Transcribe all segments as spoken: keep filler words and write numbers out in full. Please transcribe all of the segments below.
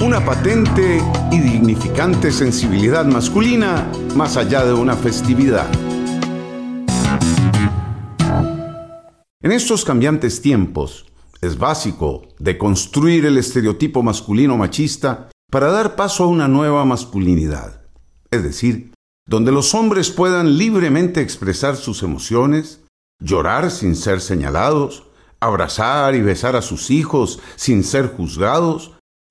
una patente y dignificante sensibilidad masculina más allá de una festividad. En estos cambiantes tiempos, es básico deconstruir el estereotipo masculino machista para dar paso a una nueva masculinidad, es decir, donde los hombres puedan libremente expresar sus emociones, llorar sin ser señalados, abrazar y besar a sus hijos sin ser juzgados,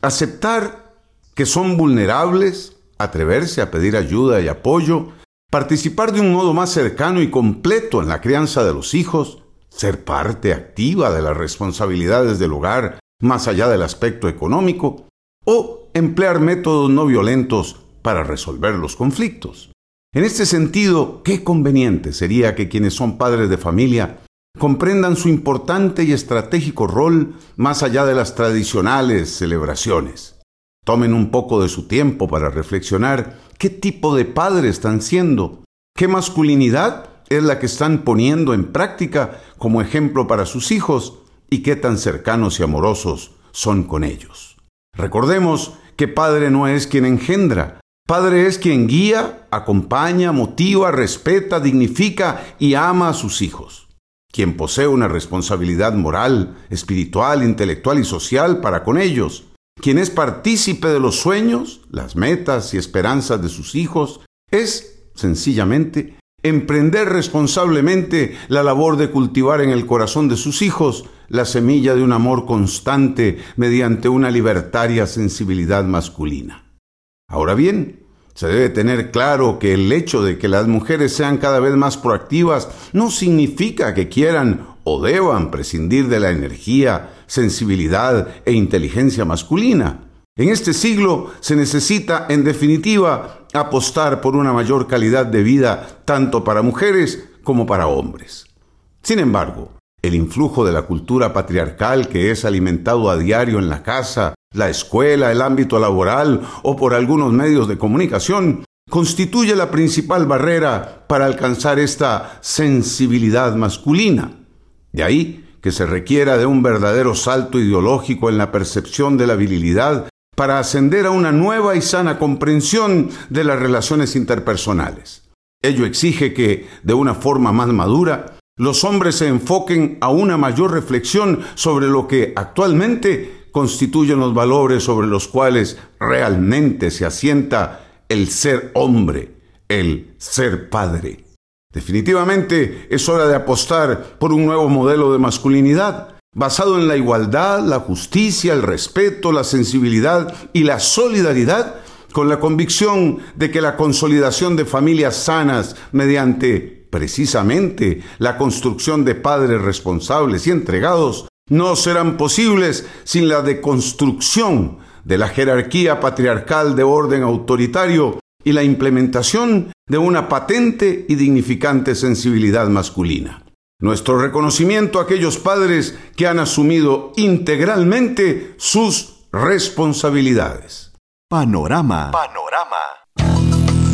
aceptar que son vulnerables, atreverse a pedir ayuda y apoyo, participar de un modo más cercano y completo en la crianza de los hijos, ser parte activa de las responsabilidades del hogar más allá del aspecto económico, o emplear métodos no violentos para resolver los conflictos. En este sentido, qué conveniente sería que quienes son padres de familia comprendan su importante y estratégico rol más allá de las tradicionales celebraciones. Tomen un poco de su tiempo para reflexionar qué tipo de padre están siendo, qué masculinidad es la que están poniendo en práctica como ejemplo para sus hijos y qué tan cercanos y amorosos son con ellos. Recordemos que padre no es quien engendra, padre es quien guía, acompaña, motiva, respeta, dignifica y ama a sus hijos. Quien posee una responsabilidad moral, espiritual, intelectual y social para con ellos. Quien es partícipe de los sueños, las metas y esperanzas de sus hijos, es, sencillamente, emprender responsablemente la labor de cultivar en el corazón de sus hijos la semilla de un amor constante mediante una libertaria sensibilidad masculina. Ahora bien, se debe tener claro que el hecho de que las mujeres sean cada vez más proactivas no significa que quieran o deban prescindir de la energía, sensibilidad e inteligencia masculina. En este siglo se necesita, en definitiva, apostar por una mayor calidad de vida tanto para mujeres como para hombres. Sin embargo, el influjo de la cultura patriarcal que es alimentado a diario en la casa, la escuela, el ámbito laboral o por algunos medios de comunicación, constituye la principal barrera para alcanzar esta sensibilidad masculina. De ahí que se requiera de un verdadero salto ideológico en la percepción de la virilidad para ascender a una nueva y sana comprensión de las relaciones interpersonales. Ello exige que, de una forma más madura, los hombres se enfoquen a una mayor reflexión sobre lo que actualmente constituyen los valores sobre los cuales realmente se asienta el ser hombre, el ser padre. Definitivamente es hora de apostar por un nuevo modelo de masculinidad, basado en la igualdad, la justicia, el respeto, la sensibilidad y la solidaridad, con la convicción de que la consolidación de familias sanas mediante, precisamente, la construcción de padres responsables y entregados, no serán posibles sin la deconstrucción de la jerarquía patriarcal de orden autoritario y la implementación de una patente y dignificante sensibilidad masculina. Nuestro reconocimiento a aquellos padres que han asumido integralmente sus responsabilidades. Panorama. Panorama.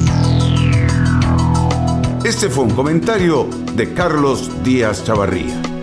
Este fue un comentario de Carlos Díaz Chavarría.